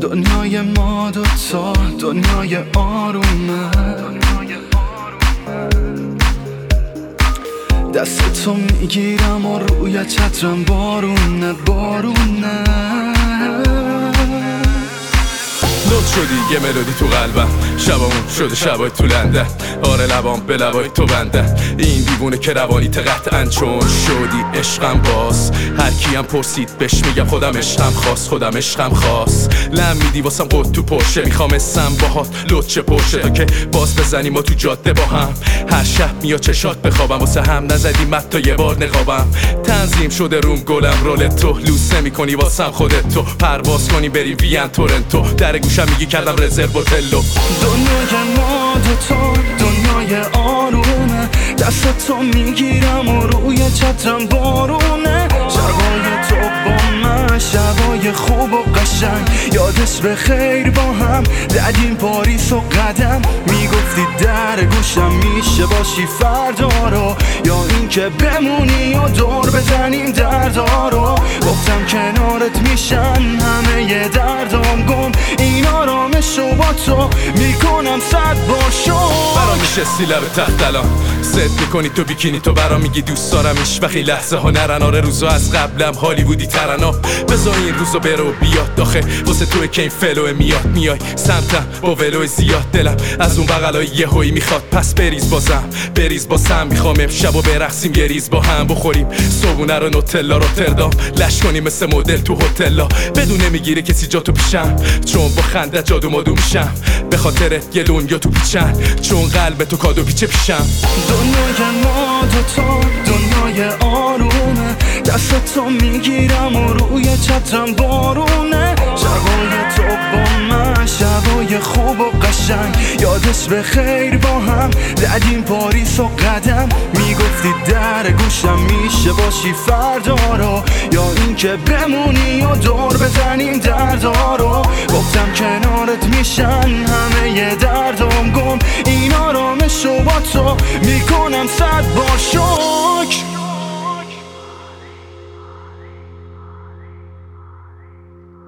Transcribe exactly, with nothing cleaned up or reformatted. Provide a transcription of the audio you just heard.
دنیای ما دوتا دنیای آرومه، دست تو میگیرم و روی چترم بارونه بارونه. لط شدی یه ملودی تو قلبم، شبامون شده شبای تو لندن. آره لبام به لبای تو بندن، این دیوونه که روانیت قطعاً چون شدی عشقم باز. هر کیم پرسید بهش میگم خودم عشقم خواست، خودم عشقم خواست. لم میدی واسم قد تو پرشه، میخوام اسم باهات لطچه پرشه تا که باز بزنیم ما تو جاده با هم. هر شب میاد چشات بخوابم، واسه هم نزدیم حتی یه بار نقابم. تنظیم شده روم گلم رول تو، لوسه میکنی واسم خودت تو. پرواز کنی بریم وین تورنتو، در گوشم میگی کردم رزرو هتلو. دنیای ما دوتا دنیای آرومه، دست تو میگیرم و روی چترم بارونه. شبای تو با من شبای خوب و قشنگ، یادش به خیر با هم زدیم پاریس و قدم. میگفتی در گوشم میشه باشی فردا رو، یا این که بمونی و دور بزنیم دردا رو. گفتم کنارت میشن همه دردام گم، این آرامشو با تو میکنم صد باشو. برام میشستی لب تخت الان ست میکنی تو بیکینی، تو برام میگی دوست دارم ایش وقتی لحظه ها نرن. آره روزا از قبلم هالیوودی ترنا، بذار این روزو برو بیاد داخه واسه توی که این فلوه میاد. میای سمتم با ولو زیاد، دلم از اون بغلای یه هوی میخواد. پس بریز بازم بریز بازم، میخوام امشب و برقصیم یه ریز با هم بخوریم صبونه رو نوتلا رو تردام لش کنیم مثل مدل تو هتلا. بدونه میگیره کسی جا تو پیشم، چون با خنده جادو مادو میشم. به خاطر یه لونگا تو پیچن، چون قلب تو کادو پیچه پیشم. دنیای ما دوتا دنیای آرومه، دست تو میگیرم و روی چترم بارونه. شبای تو با من شبای خوب و قشنگ، یادش به خیر با هم زدیم پاریس و قدم. میگفتی در گوشم میشه باشی فردا رو، یا این که بمونی و دور بزنیم دردا رو. گفتم کنارت میشن همه دردام گم، این آرامشو با تو میکنم صد باشو.